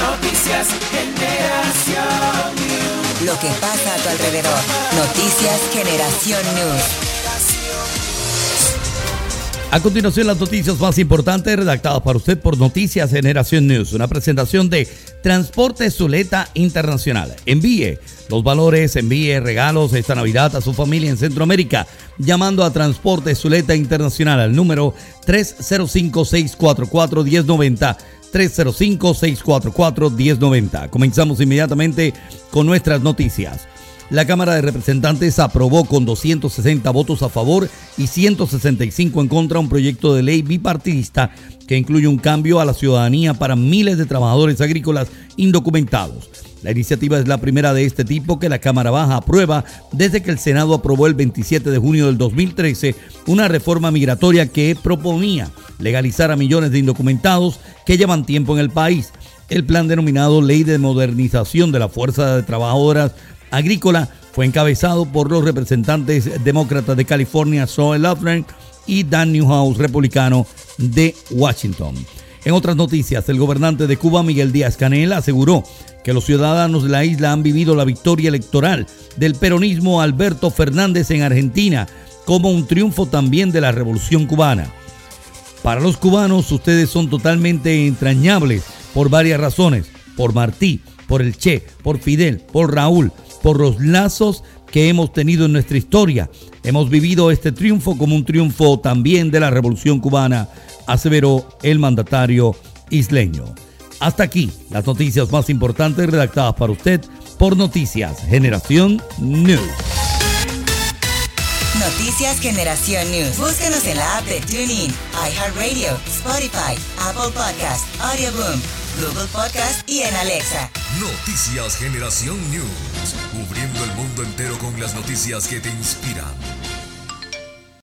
Noticias Generación News. Lo que pasa a tu alrededor. Noticias Generación News. A continuación, las noticias más importantes redactadas para usted por Noticias Generación News. Una presentación de Transporte Zuleta Internacional. Envíe los valores, envíe regalos esta Navidad a su familia en Centroamérica, llamando a Transporte Zuleta Internacional al número 305-644-1090. 305-644-1090. Comenzamos inmediatamente con nuestras noticias. La Cámara de Representantes aprobó con 260 votos a favor y 165 en contra un proyecto de ley bipartidista que incluye un cambio a la ciudadanía para miles de trabajadores agrícolas indocumentados. La iniciativa es la primera de este tipo que la Cámara Baja aprueba desde que el Senado aprobó el 27 de junio del 2013 una reforma migratoria que proponía legalizar a millones de indocumentados que llevan tiempo en el país. El plan denominado Ley de Modernización de la Fuerza de Trabajadoras Agrícola fue encabezado por los representantes demócratas de California, Zoe Lofgren, y Dan Newhouse, republicano de Washington. En otras noticias, el gobernante de Cuba, Miguel Díaz-Canel, aseguró que los ciudadanos de la isla han vivido la victoria electoral del peronismo Alberto Fernández en Argentina como un triunfo también de la Revolución Cubana. Para los cubanos, ustedes son totalmente entrañables por varias razones: por Martí, por el Che, por Fidel, por Raúl, por los lazos que hemos tenido en nuestra historia. Hemos vivido este triunfo como un triunfo también de la Revolución Cubana, aseveró el mandatario isleño. Hasta aquí las noticias más importantes redactadas para usted por Noticias Generación News. Noticias Generación News. Búscanos en la app de TuneIn, iHeartRadio, Spotify, Apple Podcast, Audioboom, Google Podcast y en Alexa. Noticias Generación News. Cubriendo el mundo entero con las noticias que te inspiran.